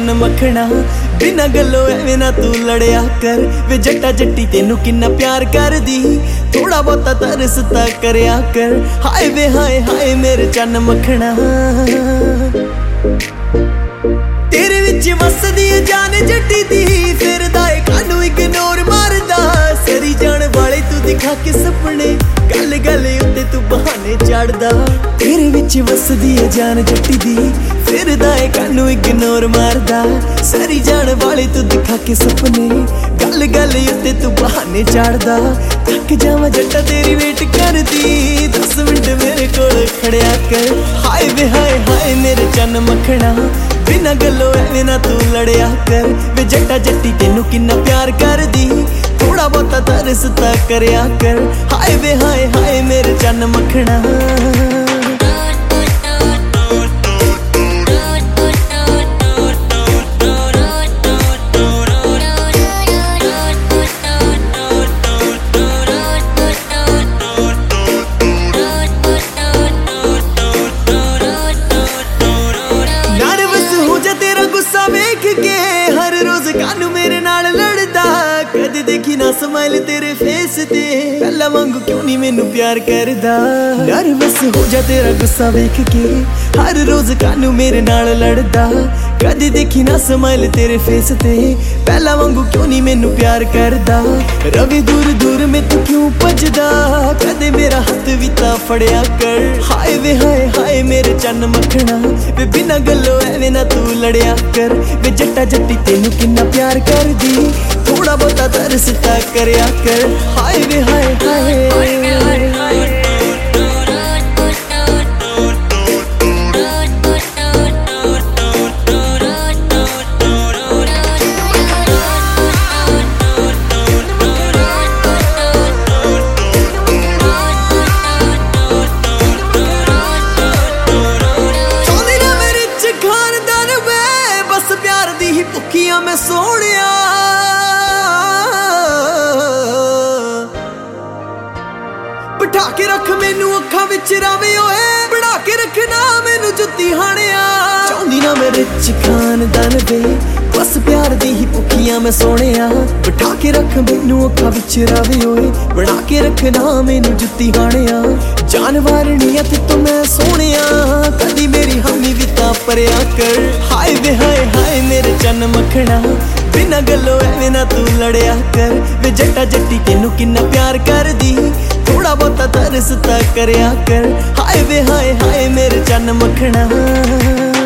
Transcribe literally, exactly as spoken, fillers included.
चन मखना बिना गल्लों एवें ना तू लड़िया कर वे जट्टा जट्टी तेनू किन्ना प्यार कर दी थोड़ा बहुता तरसता करया कर हाय वे हाय हाय मेरे चन मखना तेरे विच वसदी जान जट्टी दी फिर दाए कानू इग्नोर मारदा सरी जान वाले तू दिखा के सपने गल गल उत्ते तू बहाने चाड़दा तेरे विच वसदी जान जट्टी दी फिर दाए कानू इग्नोर मारदा सरी जान वाले तू दिखा के सपने गल गल उत्ते तू बहाने चाड़दा थक जावां जट्टा तेरी वेट करदी दस मिनट मेरे कोल खड़िया कर हाय वे हाय हाय मेरे चन मखना बिना गल्लों एवें ना तू लड़िया कर वे जट्टा जट्टी तेनू किन्ना प्यार कर दी थोड़ा बहुता तरसता करया कर हाय वे हाय हाय मेरे चन मखना हर रोज कानू मेरे नाल लड़दा कदी देखी ना स्माइल तेरे फेस ते पहला वांगू क्यों नहीं मैनू प्यार करदा नर्वस हो जा तेरा गुस्सा वेख के हर रोज कानू मेरे नाल लड़दा कदी देखी ना स्माइल तेरे फेस ते पहला वांगू क्यों नहीं मैनू प्यार करदा रवि दूर दूर में तू क्यों भजदा कदे मेरा हाथ भी ता फड़िया कर हाय वे हाय हाय मेरे चन मखना वे बिना गल्लों एवें ना तू लड़िया कर वे जट्टा जट्टी तेनू किन्ना प्यार कर दी थोड़ा बहुता तरसता करया कर हाय वे हाय हाय भुखिया मैं सोनिया बिठा के रख मैनू अखां विच रावे ओए बना के रखना मैनू जुत्ती हाणिया चाहुंदी ना मैं रिच खानदान वे बस प्यार दी ही भुखिया मैं सोनिया बिठा के रख मैनू अखां विच रावे ओए बना के रखना मैनू जुत्ती हाणिया जानवर नियत तो मैं सोनिया कदी मेरी हामी भी ता परया कर हाय वे हाय हाय मेरे चन मखना बिना गल्लों एवें ना तू लड़िया कर वे जट्टा जट्टी तेनू किन्ना प्यार कर दी थोड़ा बहुता तरसता करया कर हाय वे हाय हाय मेरे चन मखना।